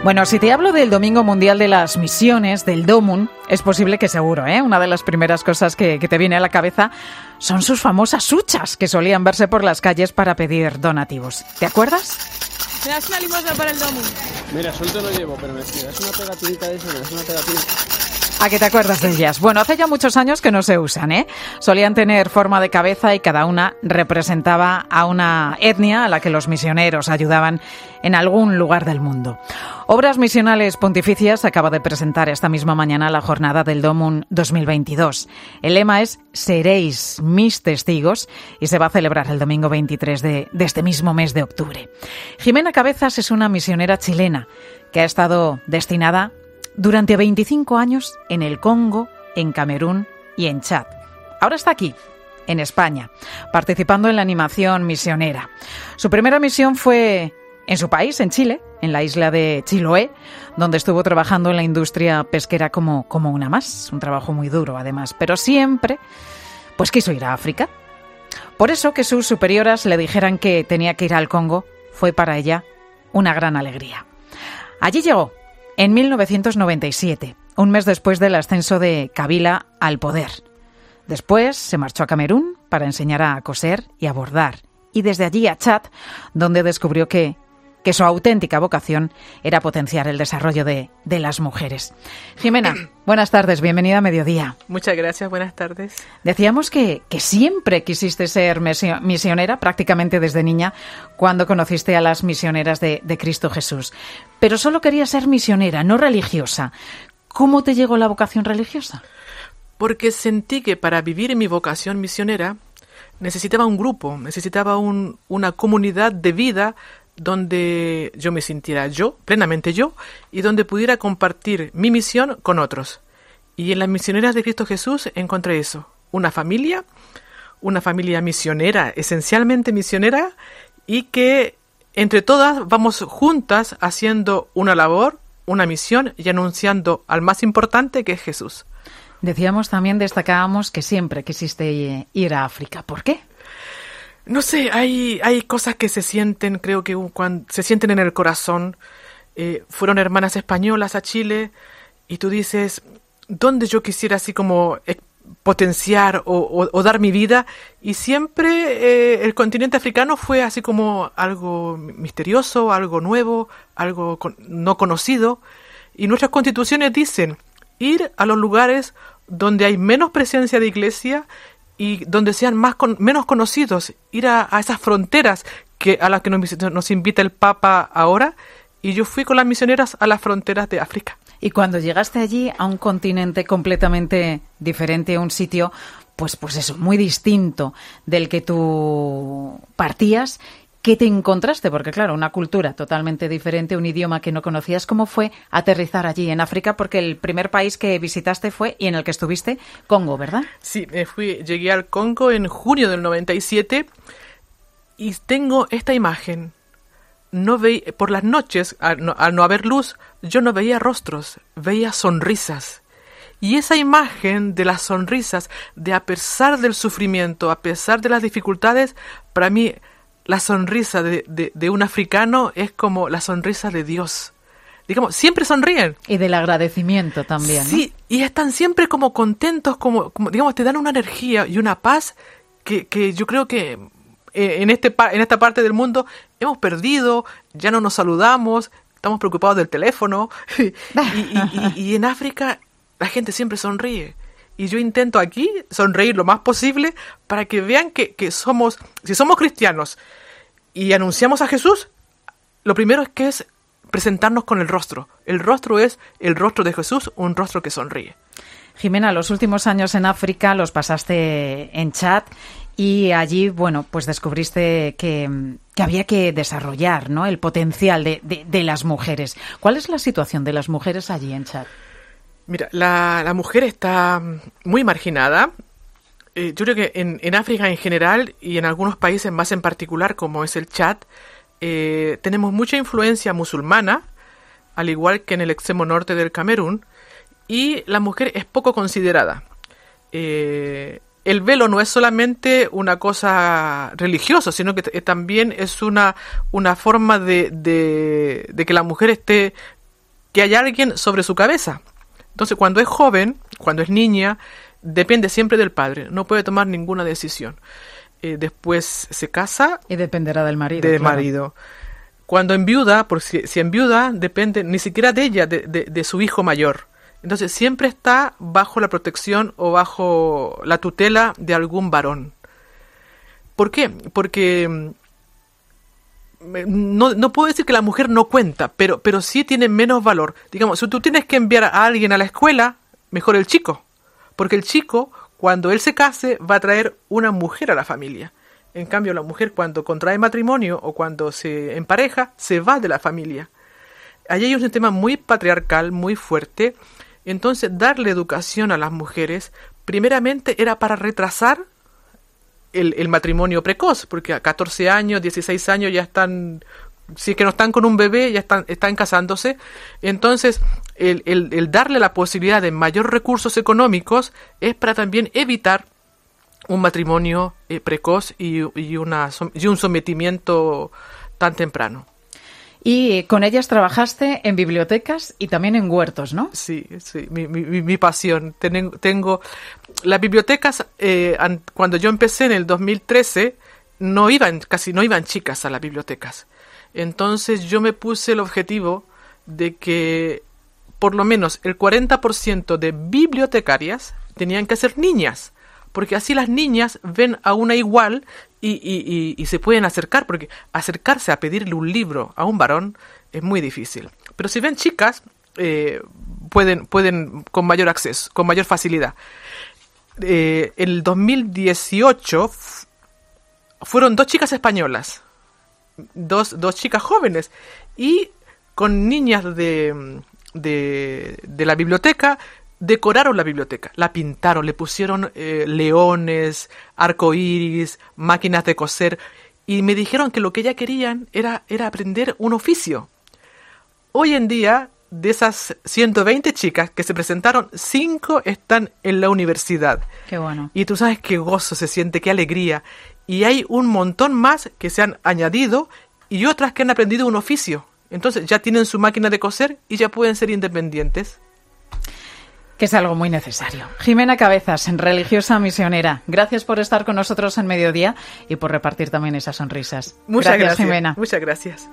Bueno, si te hablo del Domingo Mundial de las Misiones, del DOMUN, es posible que seguro, una de las primeras cosas que te viene a la cabeza son sus famosas huchas que solían verse por las calles para pedir donativos. ¿Te acuerdas? ¿Me das una limosna para el DOMUN? Mira, suelto no llevo, pero me das una pegatinita de eso, me das una pegatina. ¿A qué te acuerdas de ellas? Bueno, hace ya muchos años que no se usan, Solían tener forma de cabeza y cada una representaba a una etnia a la que los misioneros ayudaban en algún lugar del mundo. Obras Misionales Pontificias acaba de presentar esta misma mañana la jornada del DOMUN 2022. El lema es «Seréis mis testigos» y se va a celebrar el domingo 23 de este mismo mes de octubre. Jimena Cabezas es una misionera chilena que ha estado destinada durante 25 años en el Congo, en Camerún y en Chad. Ahora está aquí, en España, participando en la animación misionera. Su primera misión fue en su país, en Chile, en la isla de Chiloé, donde estuvo trabajando en la industria pesquera como una más. Un trabajo muy duro, además, pero siempre pues quiso ir a África. Por eso que sus superioras le dijeran que tenía que ir al Congo fue para ella una gran alegría. Allí llegó en 1997, un mes después del ascenso de Kabila al poder. Después se marchó a Camerún para enseñar a coser y a bordar, y desde allí a Chad, donde descubrió que su auténtica vocación era potenciar el desarrollo de las mujeres. Jimena, buenas tardes, bienvenida a Mediodía. Muchas gracias, buenas tardes. Decíamos que siempre quisiste ser misionera, prácticamente desde niña, cuando conociste a las misioneras de Cristo Jesús. Pero solo querías ser misionera, no religiosa. ¿Cómo te llegó la vocación religiosa? Porque sentí que para vivir en mi vocación misionera necesitaba un grupo, necesitaba una comunidad de vida donde yo me sintiera plenamente yo, y donde pudiera compartir mi misión con otros. Y en las misioneras de Cristo Jesús encontré eso, una familia misionera, esencialmente misionera, y que entre todas vamos juntas haciendo una labor, una misión y anunciando al más importante, que es Jesús. Decíamos también, destacábamos que siempre quisiste ir a África. ¿Por qué? No sé, hay cosas que se sienten, creo que cuando se sienten en el corazón. Fueron hermanas españolas a Chile y tú dices, ¿dónde yo quisiera así como potenciar o dar mi vida? Y siempre el continente africano fue así como algo misterioso, algo nuevo, algo no conocido. Y nuestras constituciones dicen ir a los lugares donde hay menos presencia de iglesia y donde sean menos conocidos, ir a esas fronteras a las que nos invita el Papa ahora, y yo fui con las misioneras a las fronteras de África. Y cuando llegaste allí a un continente completamente diferente, a un sitio, pues eso, muy distinto del que tú partías, ¿qué te encontraste? Porque claro, una cultura totalmente diferente, un idioma que no conocías. ¿Cómo fue aterrizar allí en África? Porque el primer país que visitaste fue, y en el que estuviste, Congo, ¿verdad? Sí, llegué al Congo en junio del 97 y tengo esta imagen. Por las noches, al no haber luz, yo no veía rostros, veía sonrisas. Y esa imagen de las sonrisas, de a pesar del sufrimiento, a pesar de las dificultades, para mí la sonrisa de un africano es como la sonrisa de Dios. Digamos, siempre sonríen. Y del agradecimiento también, ¿no? Sí, y están siempre como contentos, como digamos, te dan una energía y una paz que yo creo que en esta parte del mundo hemos perdido, ya no nos saludamos, estamos preocupados del teléfono. y en África la gente siempre sonríe. Y yo intento aquí sonreír lo más posible para que vean que si somos cristianos y anunciamos a Jesús, lo primero es presentarnos con el rostro. El rostro es el rostro de Jesús, un rostro que sonríe. Jimena, los últimos años en África los pasaste en Chad y allí, bueno, pues descubriste que había que desarrollar, ¿no?, el potencial de las mujeres. ¿Cuál es la situación de las mujeres allí en Chad? Mira, la mujer está muy marginada. Yo creo que en África en general y en algunos países más en particular, como es el Chad, tenemos mucha influencia musulmana, al igual que en el extremo norte del Camerún, y la mujer es poco considerada. El velo no es solamente una cosa religiosa, sino que también es una forma de que la mujer esté que hay alguien sobre su cabeza. Entonces, cuando es joven, cuando es niña, depende siempre del padre, no puede tomar ninguna decisión. Después se casa. Y dependerá del marido. Del claro. marido. Cuando enviuda, porque si enviuda, depende ni siquiera de ella, de su hijo mayor. Entonces siempre está bajo la protección o bajo la tutela de algún varón. ¿Por qué? Porque no puedo decir que la mujer no cuenta, pero sí tiene menos valor. Digamos, si tú tienes que enviar a alguien a la escuela, mejor el chico. Porque el chico, cuando él se case, va a traer una mujer a la familia. En cambio, la mujer cuando contrae matrimonio o cuando se empareja, se va de la familia. Allí hay un tema muy patriarcal, muy fuerte. Entonces, darle educación a las mujeres, primeramente era para retrasar el matrimonio precoz, porque a 14 años, 16 años ya están, si es que no están con un bebé, ya están casándose. Entonces, el darle la posibilidad de mayor recursos económicos es para también evitar un matrimonio precoz y un sometimiento tan temprano. Y con ellas trabajaste en bibliotecas y también en huertos, ¿no? Sí, mi pasión. Tengo las bibliotecas, cuando yo empecé en el 2013, casi no iban chicas a las bibliotecas. Entonces yo me puse el objetivo de que por lo menos el 40% de bibliotecarias tenían que ser niñas, porque así las niñas ven a una igual y se pueden acercar, porque acercarse a pedirle un libro a un varón es muy difícil. Pero si ven chicas, pueden con mayor acceso, con mayor facilidad. El 2018 fueron 2 chicas españolas, dos chicas jóvenes, y con niñas de la biblioteca decoraron la biblioteca, la pintaron, le pusieron leones, arcoíris, máquinas de coser, y me dijeron que lo que ellas querían era aprender un oficio. Hoy en día, de esas 120 chicas que se presentaron, 5 están en la universidad. Qué bueno. Y tú sabes qué gozo se siente, qué alegría. Y hay un montón más que se han añadido y otras que han aprendido un oficio. Entonces ya tienen su máquina de coser y ya pueden ser independientes. Que es algo muy necesario. Jimena Cabezas, religiosa misionera, gracias por estar con nosotros en Mediodía y por repartir también esas sonrisas. Muchas gracias, Jimena. Muchas gracias.